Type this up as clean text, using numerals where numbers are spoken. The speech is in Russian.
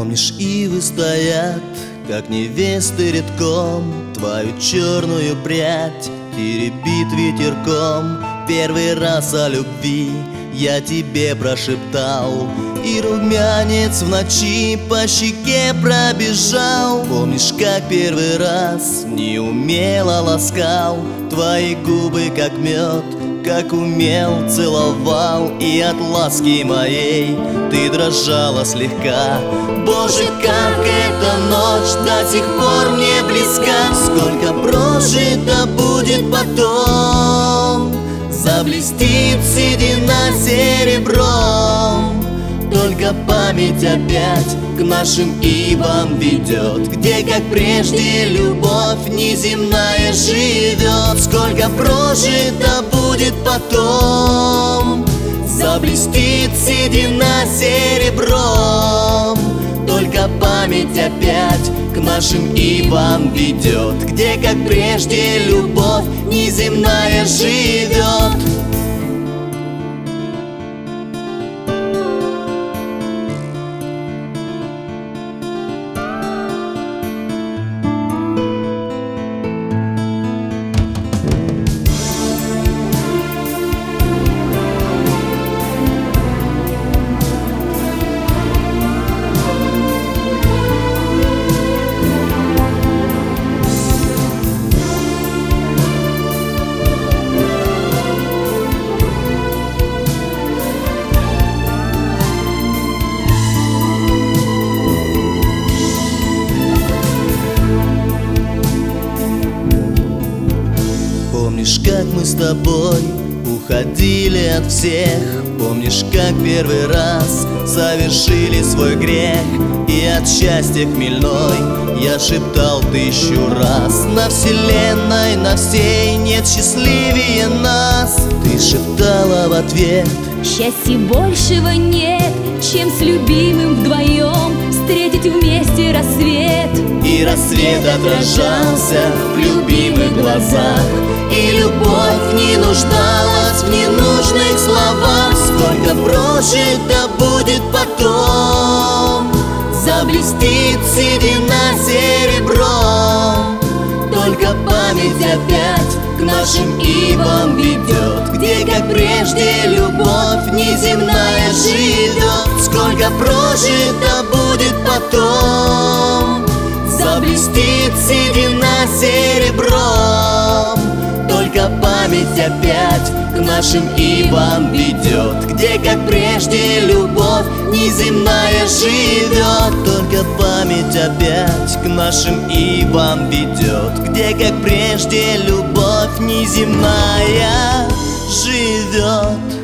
Помнишь, ивы стоят, как невесты редком, твою черную прядь теребит ветерком. Первый раз о любви я тебе прошептал, и румянец в ночи по щеке пробежал. Помнишь, как первый раз неумело ласкал твои губы, как мед, как умел целовал, и от ласки моей ты дрожала слегка. Боже, как эта ночь до сих пор мне близка. Сколько прожито будет потом, заблестит седина серебром. Только память опять к нашим ивам ведет, где, как прежде, любовь неземная живет. Сколько прожито будет потом, заблестит седина серебром. Только память опять к нашим ивам ведет, где, как прежде, любовь неземная живет. Помнишь, как мы с тобой уходили от всех? Помнишь, как первый раз совершили свой грех? И от счастья хмельной я шептал тысячу раз: на вселенной, на всей нет счастливее нас. Ты шептала в ответ: счастья большего нет, чем с любимым вдвоем встретить вместе рассвет. И рассвет отражался в любимых глазах, и любовь не нуждалась в ненужных словах. Сколько прожито будет потом, заблестит седина серебром. Только память опять к нашим ивам ведет, где, как прежде, любовь неземная живет. Сколько прожито будет потом, заблестит седина серебром. Только память опять к нашим ивам ведет, где, как прежде, любовь неземная живет. Только память опять к нашим ивам ведет, где, как прежде, любовь неземная живет.